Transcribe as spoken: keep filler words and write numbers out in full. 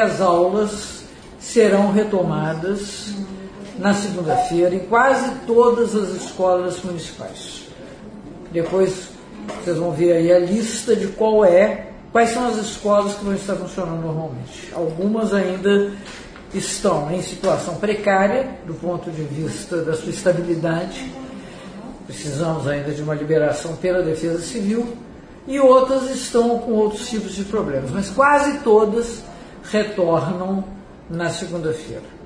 As aulas serão retomadas na segunda-feira em quase todas as escolas municipais. Depois vocês vão ver aí a lista de qual é, quais são as escolas que vão estar funcionando normalmente. Algumas ainda estão em situação precária do ponto de vista da sua estabilidade. Precisamos ainda de uma liberação pela Defesa Civil, e outras estão com outros tipos de problemas, mas quase todas retornam na segunda-feira.